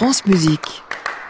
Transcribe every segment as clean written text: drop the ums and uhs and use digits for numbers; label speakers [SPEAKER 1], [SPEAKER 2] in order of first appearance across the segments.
[SPEAKER 1] France Musique.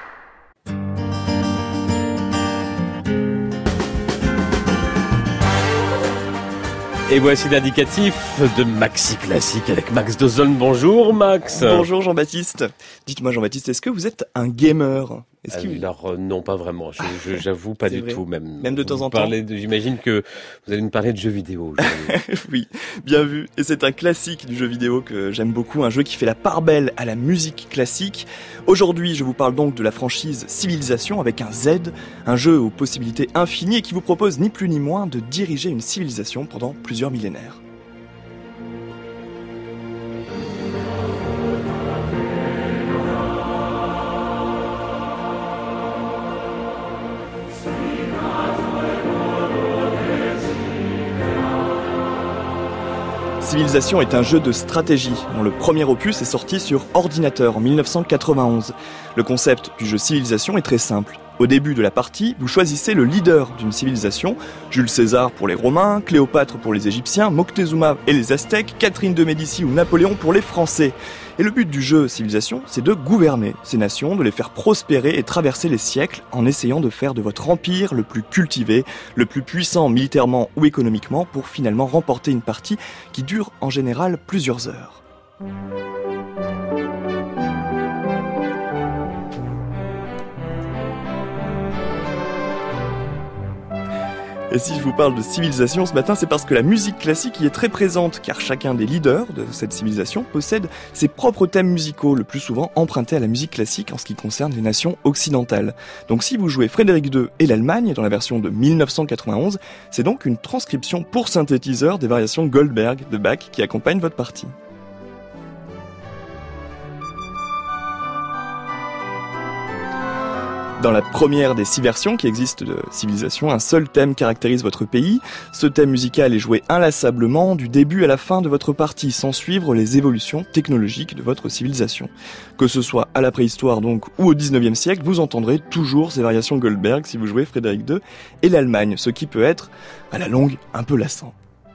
[SPEAKER 2] Et voici l'indicatif de Maxi Classique avec Max Dozolm. Bonjour Max.
[SPEAKER 3] Bonjour Jean-Baptiste. Dites-moi Jean-Baptiste, est-ce que vous êtes un gamer ?
[SPEAKER 2] Alors non, pas vraiment. J'avoue pas du tout même.
[SPEAKER 3] Même de temps en temps.
[SPEAKER 2] J'imagine que vous allez nous parler de jeux vidéo.
[SPEAKER 3] Oui, bien vu. Et c'est un classique du jeu vidéo que j'aime beaucoup, un jeu qui fait la part belle à la musique classique. Aujourd'hui, je vous parle donc de la franchise Civilization avec un Z, un jeu aux possibilités infinies et qui vous propose ni plus ni moins de diriger une civilisation pendant plusieurs millénaires. Civilization est un jeu de stratégie dont le premier opus est sorti sur ordinateur en 1991. Le concept du jeu Civilization est très simple. Au début de la partie, vous choisissez le leader d'une civilisation, Jules César pour les Romains, Cléopâtre pour les Égyptiens, Moctezuma et les Aztèques, Catherine de Médicis ou Napoléon pour les Français. Et le but du jeu Civilisation, c'est de gouverner ces nations, de les faire prospérer et traverser les siècles en essayant de faire de votre empire le plus cultivé, le plus puissant militairement ou économiquement pour finalement remporter une partie qui dure en général plusieurs heures. Et si je vous parle de civilisation ce matin, c'est parce que la musique classique y est très présente, car chacun des leaders de cette civilisation possède ses propres thèmes musicaux, le plus souvent empruntés à la musique classique en ce qui concerne les nations occidentales. Donc si vous jouez Frédéric II et l'Allemagne dans la version de 1991, c'est donc une transcription pour synthétiseur des variations Goldberg de Bach qui accompagnent votre partie. Dans la première des 6 versions qui existent de Civilisation, un seul thème caractérise votre pays. Ce thème musical est joué inlassablement du début à la fin de votre partie, sans suivre les évolutions technologiques de votre civilisation. Que ce soit à la préhistoire donc ou au 19e siècle, vous entendrez toujours ces variations Goldberg si vous jouez Frédéric II et l'Allemagne, ce qui peut être, à la longue, un peu lassant.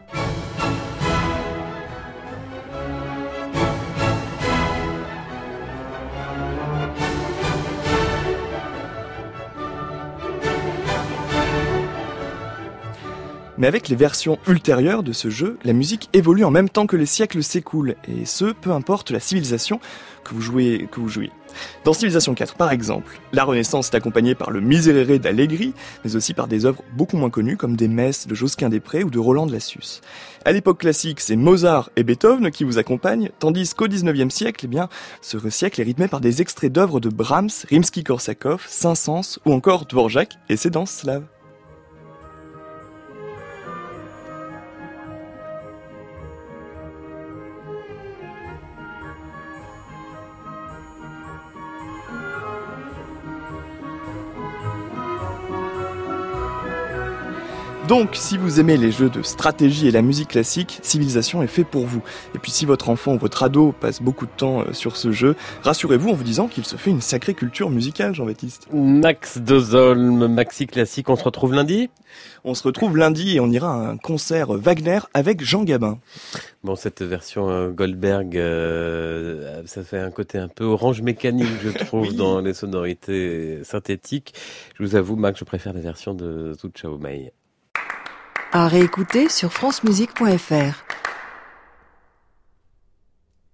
[SPEAKER 3] Mais avec les versions ultérieures de ce jeu, la musique évolue en même temps que les siècles s'écoulent, et ce, peu importe la civilisation que vous jouiez. Dans Civilization 4, par exemple, la Renaissance est accompagnée par le Miserere d'Allegri, mais aussi par des œuvres beaucoup moins connues comme des messes de Josquin-des-Prés ou de Roland de Lassus. À l'époque classique, c'est Mozart et Beethoven qui vous accompagnent, tandis qu'au 19e siècle, ce siècle est rythmé par des extraits d'œuvres de Brahms, Rimsky-Korsakov, Saint-Saëns ou encore Dvorak et ses danses slaves. Donc, si vous aimez les jeux de stratégie et la musique classique, Civilization est fait pour vous. Et puis si votre enfant ou votre ado passe beaucoup de temps sur ce jeu, rassurez-vous en vous disant qu'il se fait une sacrée culture musicale, Jean-Baptiste.
[SPEAKER 2] Max Dozolm, Maxi Classique, on se retrouve lundi ?
[SPEAKER 3] On se retrouve lundi et on ira à un concert Wagner avec Jean Gabin.
[SPEAKER 2] Bon, cette version Goldberg, ça fait un côté un peu Orange Mécanique, je trouve, oui, dans les sonorités synthétiques. Je vous avoue, Max, je préfère la version de Zhu Xiaomei.
[SPEAKER 1] À réécouter sur francemusique.fr.